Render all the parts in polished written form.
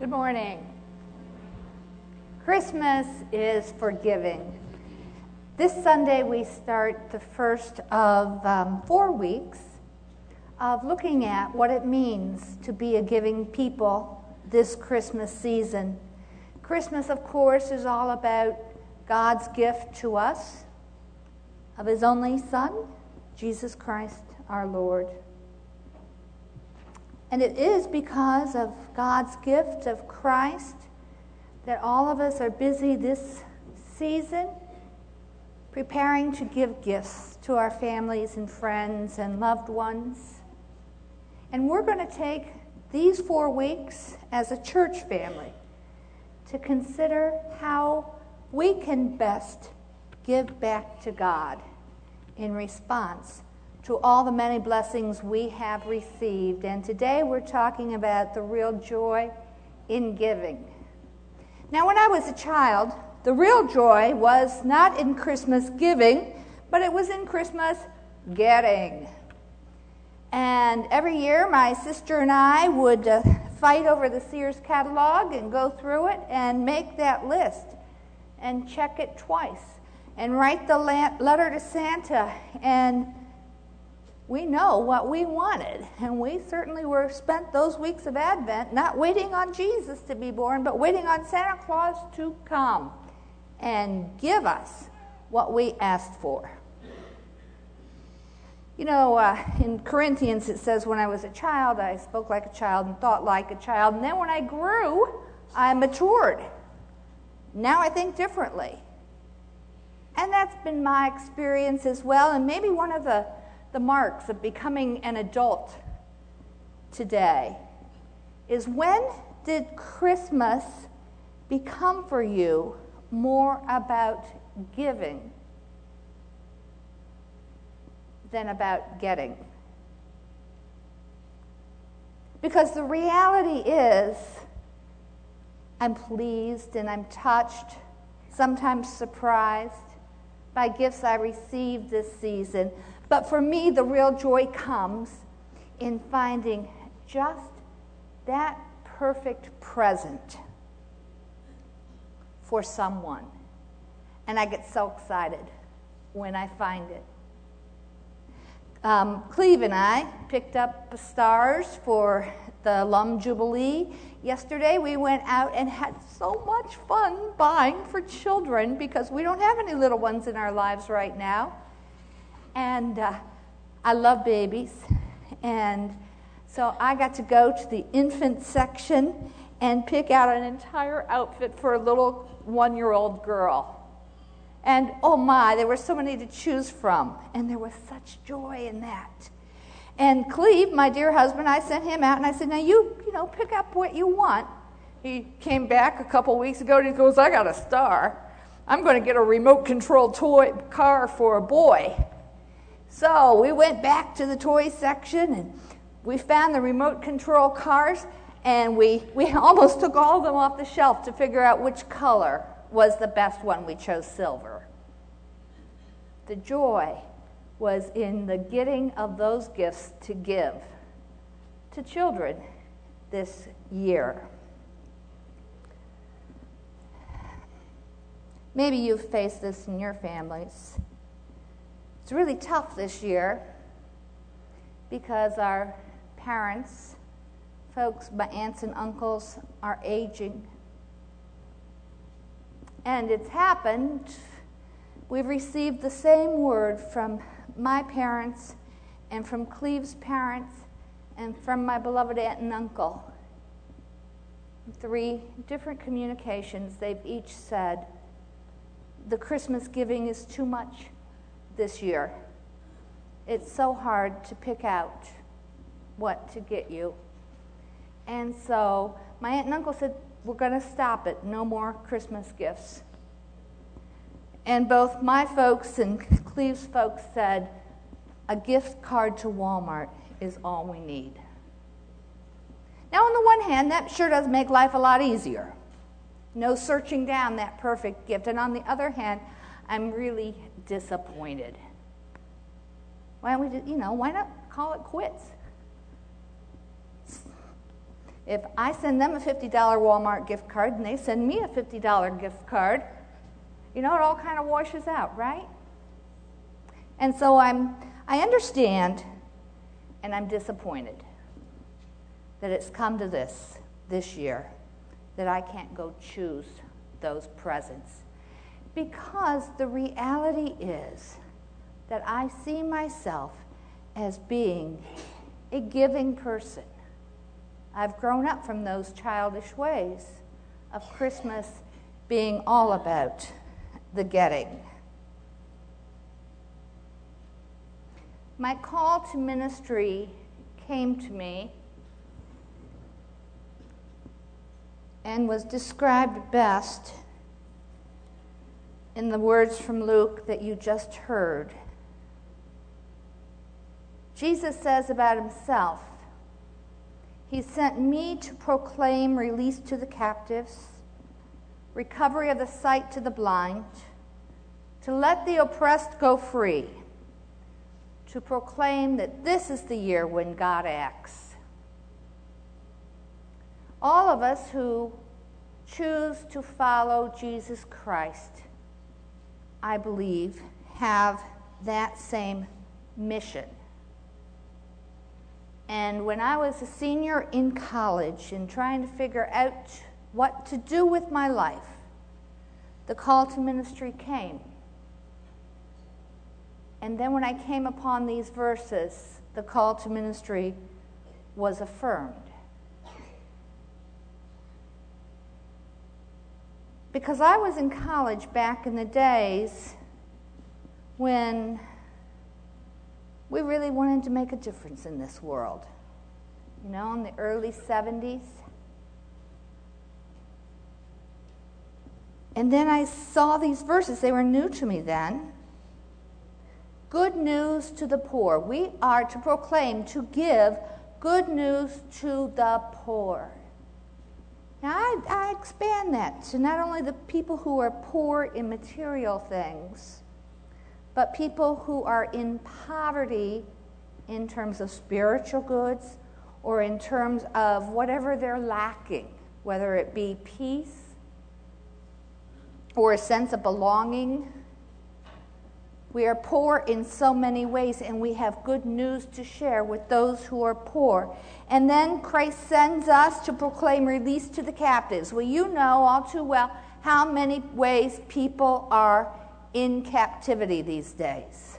Good morning. Christmas is for giving. This Sunday we start the first of 4 weeks of looking at what it means to be a giving people this Christmas season. Christmas, of course, is all about God's gift to us of His only Son, Jesus Christ our Lord. And it is because of God's gift of Christ that all of us are busy this season preparing to give gifts to our families and friends and loved ones. And we're going to take these 4 weeks as a church family to consider how we can best give back to God in response to all the many blessings we have received. And today we're talking about the real joy in giving. Now, when I was a child, the real joy was not in Christmas giving, but it was in Christmas getting. And every year my sister and I would fight over the Sears catalog and go through it and make that list and check it twice and write the letter to Santa. And we know what we wanted, and we certainly spent those weeks of Advent not waiting on Jesus to be born, but waiting on Santa Claus to come and give us what we asked for. You know, in Corinthians it says, when I was a child, I spoke like a child and thought like a child, and then when I grew, I matured. Now I think differently. And that's been my experience as well, and maybe one of the marks of becoming an adult today is, when did Christmas become for you more about giving than about getting? Because the reality is, I'm pleased and I'm touched, sometimes surprised by gifts I received this season. But for me, the real joy comes in finding just that perfect present for someone. And I get so excited when I find it. Cleve and I picked up stars for the Lum Jubilee. Yesterday we went out and had so much fun buying for children because we don't have any little ones in our lives right now. And I love babies, and so I got to go to the infant section and pick out an entire outfit for a little 1-year-old girl. And oh my, there were so many to choose from, and there was such joy in that. And Cleve, my dear husband, I sent him out, and I said, now you pick up what you want. He came back a couple weeks ago, and he goes, I got a star. I'm going to get a remote-controlled toy car for a boy. So we went back to the toy section, and we found the remote control cars, and we almost took all of them off the shelf to figure out which color was the best one. We chose silver. The joy was in the getting of those gifts to give to children this year. Maybe you've faced this in your families. It's really tough this year because our parents, folks, my aunts and uncles, are aging. And it's happened. We've received the same word from my parents and from Cleve's parents and from my beloved aunt and uncle. 3 different communications. They've each said, the Christmas giving is too much this year. It's so hard to pick out what to get you. And so my aunt and uncle said, we're going to stop it. No more Christmas gifts. And both my folks and Cleve's folks said, a gift card to Walmart is all we need. Now, on the one hand, that sure does make life a lot easier. No searching down that perfect gift. And on the other hand, I'm really disappointed. Why don't we why not call it quits? If I send them a $50 Walmart gift card and they send me a $50 gift card, it all kind of washes out, right? And so I understand, and I'm disappointed that it's come to this year, that I can't go choose those presents. Because the reality is that I see myself as being a giving person. I've grown up from those childish ways of Christmas being all about the getting. My call to ministry came to me and was described best in the words from Luke that you just heard. Jesus says about himself, "He sent me to proclaim release to the captives, recovery of the sight to the blind, to let the oppressed go free, to proclaim that this is the year when God acts." All of us who choose to follow Jesus Christ, I believe, have that same mission. And when I was a senior in college and trying to figure out what to do with my life, the call to ministry came. And then when I came upon these verses, the call to ministry was affirmed. Because I was in college back in the days when we really wanted to make a difference in this world. In the early 70s. And then I saw these verses. They were new to me then. Good news to the poor. We are to proclaim, to give good news to the poor. Now, I expand that to not only the people who are poor in material things, but people who are in poverty in terms of spiritual goods or in terms of whatever they're lacking, whether it be peace or a sense of belonging. We are poor in so many ways, and we have good news to share with those who are poor. And then Christ sends us to proclaim release to the captives. Well, you know all too well how many ways people are in captivity these days.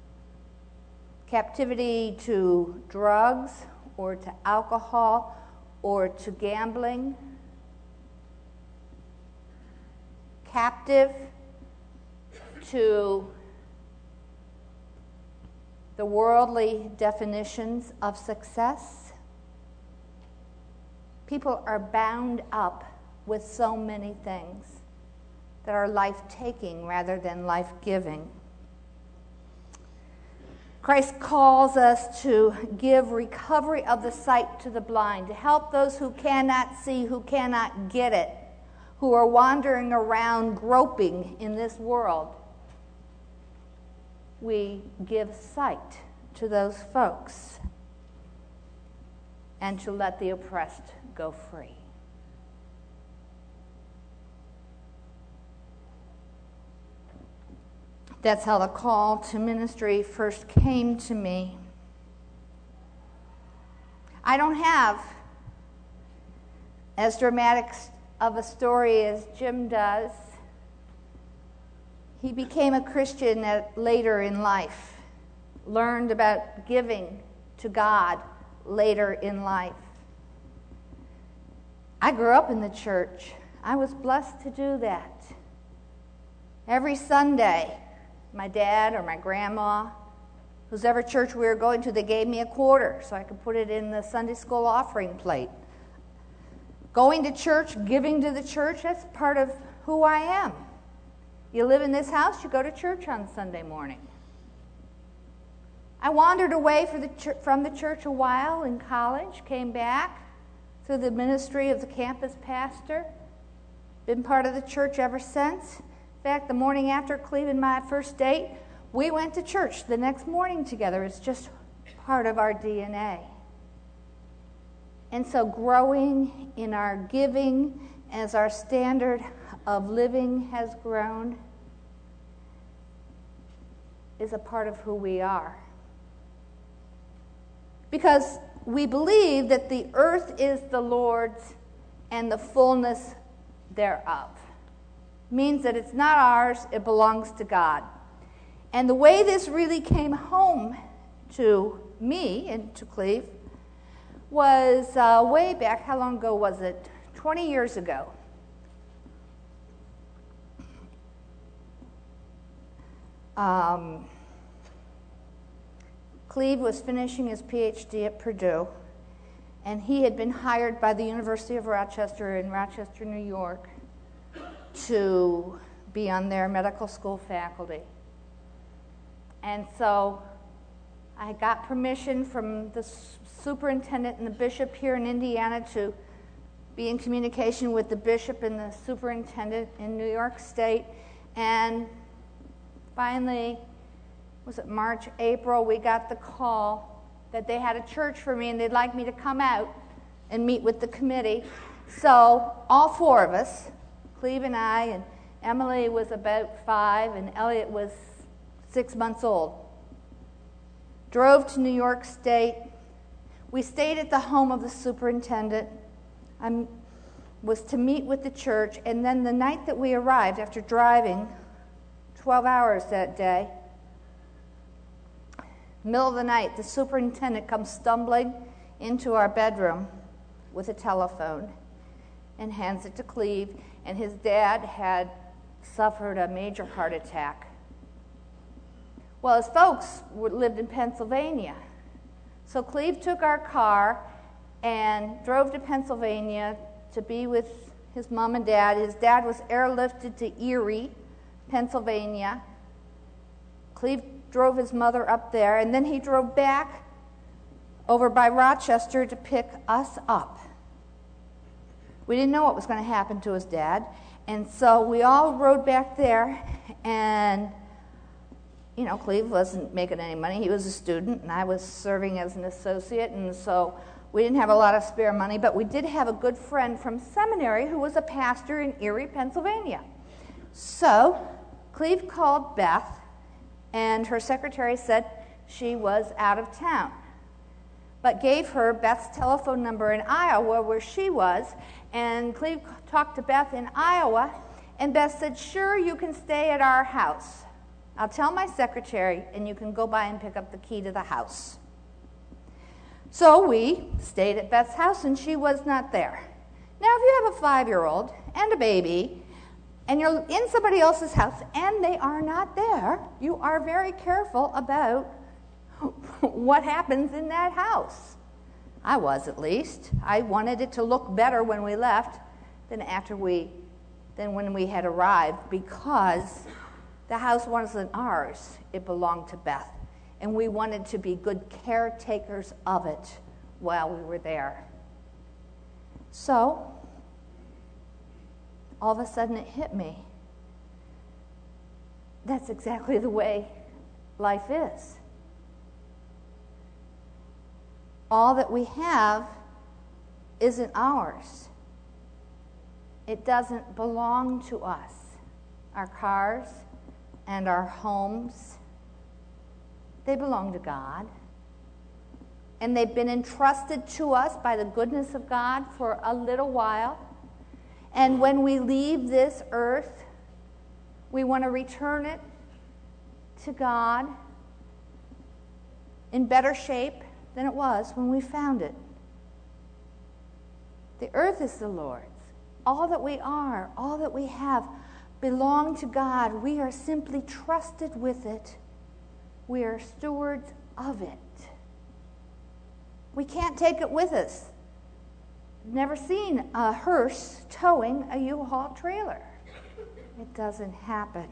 Captivity to drugs, or to alcohol, or to gambling. Captive to the worldly definitions of success. People are bound up with so many things that are life-taking rather than life-giving. Christ calls us to give recovery of the sight to the blind, to help those who cannot see, who cannot get it, who are wandering around groping in this world. We give sight to those folks and to let the oppressed go free. That's how the call to ministry first came to me. I don't have as dramatic of a story as Jim does. He became a Christian later in life, learned about giving to God later in life. I grew up in the church. I was blessed to do that. Every Sunday, my dad or my grandma, whoever church we were going to, they gave me a quarter so I could put it in the Sunday school offering plate. Going to church, giving to the church, that's part of who I am. You live in this house, you go to church on Sunday morning. I wandered away from the church a while in college, came back through the ministry of the campus pastor, been part of the church ever since. In fact, the morning after Cleve and my first date, we went to church the next morning together. It's just part of our DNA. And so growing in our giving as our standard of living has grown is a part of who we are. Because we believe that the earth is the Lord's and the fullness thereof. Means that it's not ours, it belongs to God. And the way this really came home to me and to Cleve was way back. How long ago was it? 20 years ago. Cleve was finishing his PhD at Purdue, and he had been hired by the University of Rochester in Rochester, New York, to be on their medical school faculty. And so I got permission from the superintendent and the bishop here in Indiana to be in communication with the bishop and the superintendent in New York State. And finally, was it March, April, we got the call that they had a church for me and they'd like me to come out and meet with the committee. So all four of us, Cleve and I, and Emily was about 5, and Elliot was 6 months old, drove to New York State. We stayed at the home of the superintendent. I was to meet with the church, and then the night that we arrived, after driving 12 hours that day, middle of the night, the superintendent comes stumbling into our bedroom with a telephone and hands it to Cleve, and his dad had suffered a major heart attack. Well, his folks lived in Pennsylvania. So Cleve took our car and drove to Pennsylvania to be with his mom and dad. His dad was airlifted to Erie, Pennsylvania. Cleve drove his mother up there, and then he drove back over by Rochester to pick us up. We didn't know what was going to happen to his dad, and so we all rode back there, and you know, Cleve wasn't making any money. He was a student, and I was serving as an associate, and so we didn't have a lot of spare money, but we did have a good friend from seminary who was a pastor in Erie, Pennsylvania. So Cleve called Beth, and her secretary said she was out of town, but gave her Beth's telephone number in Iowa where she was, and Cleve talked to Beth in Iowa, and Beth said, "Sure, you can stay at our house. I'll tell my secretary, and you can go by and pick up the key to the house." So we stayed at Beth's house, and she was not there. Now, if you have a 5-year-old and a baby, and you're in somebody else's house, and they are not there, you are very careful about what happens in that house. I was, at least. I wanted it to look better when we left than when we had arrived, because the house wasn't ours. It belonged to Beth. And we wanted to be good caretakers of it while we were there. So, all of a sudden it hit me. That's exactly the way life is. All that we have isn't ours. It doesn't belong to us. Our cars and our homes, they belong to God. And they've been entrusted to us by the goodness of God for a little while. And when we leave this earth, we want to return it to God in better shape than it was when we found it. The earth is the Lord's. All that we are, all that we have, belong to God. We are simply trusted with it. We are stewards of it. We can't take it with us. Never seen a hearse towing a U-Haul trailer. It doesn't happen.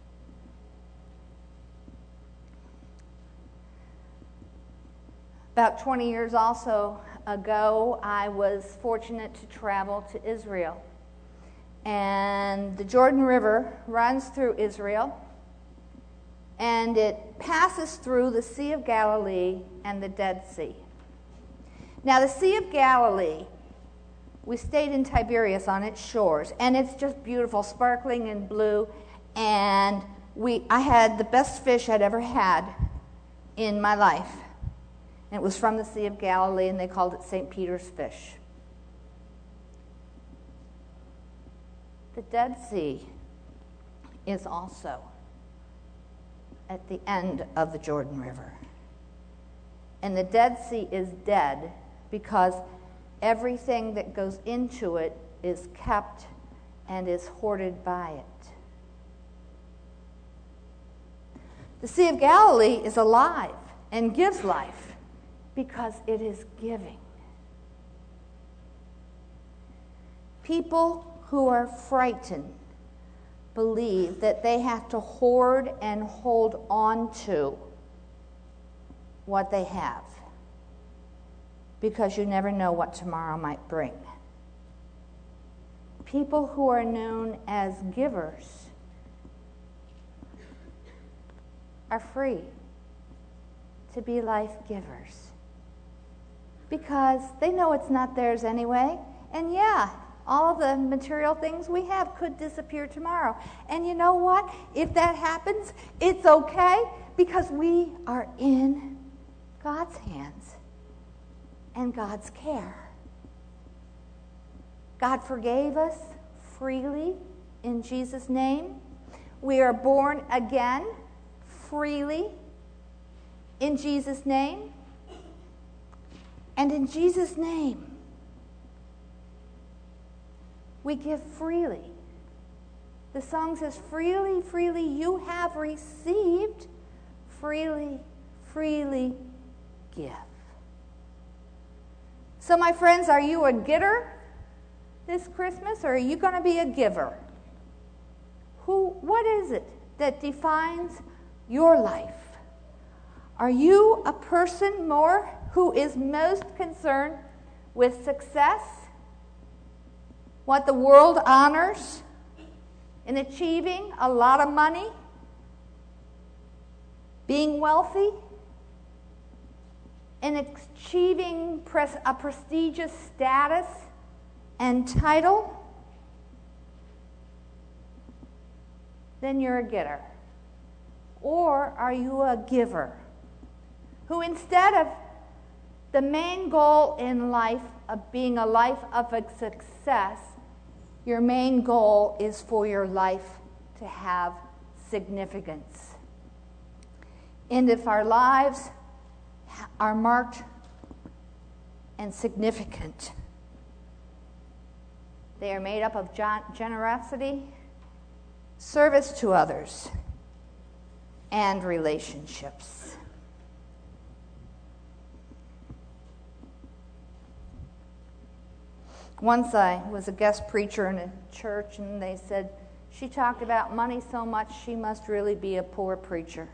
About 20 years also ago, I was fortunate to travel to Israel. And the Jordan River runs through Israel, and it passes through the Sea of Galilee and the Dead Sea. Now, the Sea of Galilee, we stayed in Tiberias on its shores, and it's just beautiful, sparkling and blue, and I had the best fish I'd ever had in my life. And it was from the Sea of Galilee, and they called it St. Peter's fish. The Dead Sea is also at the end of the Jordan River. And the Dead Sea is dead because everything that goes into it is kept and is hoarded by it. The Sea of Galilee is alive and gives life because it is giving. People who are frightened believe that they have to hoard and hold on to what they have because you never know what tomorrow might bring. People who are known as givers are free to be life givers because they know it's not theirs anyway. And yeah, all of the material things we have could disappear tomorrow. And you know what? If that happens, it's okay because we are in God's hands and God's care. God forgave us freely in Jesus' name. We are born again freely in Jesus' name. And in Jesus' name, we give freely. The song says, freely, freely you have received, freely, freely give. So my friends, are you a getter this Christmas, or are you going to be a giver? What is it that defines your life? Are you a person more who is most concerned with success, what the world honors, in achieving a lot of money, being wealthy, in achieving a prestigious status and title? Then you're a getter. Or are you a giver who, instead of the main goal in life of being a life of success, your main goal is for your life to have significance? And if our lives are marked and significant, they are made up of generosity, service to others, and relationships. Once I was a guest preacher in a church, and they said, she talked about money so much, she must really be a poor preacher.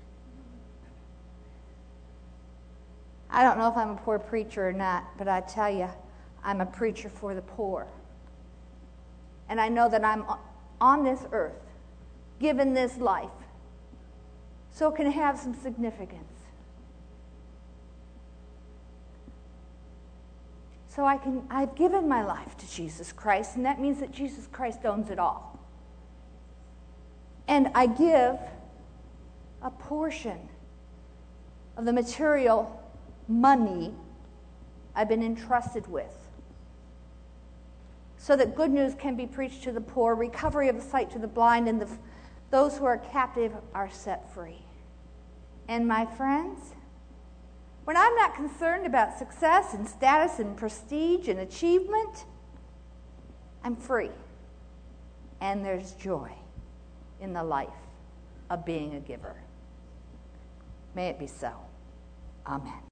I don't know if I'm a poor preacher or not, but I tell you, I'm a preacher for the poor. And I know that I'm on this earth, given this life, so it can have some significance. So I've given my life to Jesus Christ, and that means that Jesus Christ owns it all. And I give a portion of the material money I've been entrusted with, so that good news can be preached to the poor, recovery of sight to the blind, and those who are captive are set free. And my friends, when I'm not concerned about success and status and prestige and achievement, I'm free. And there's joy in the life of being a giver. May it be so. Amen.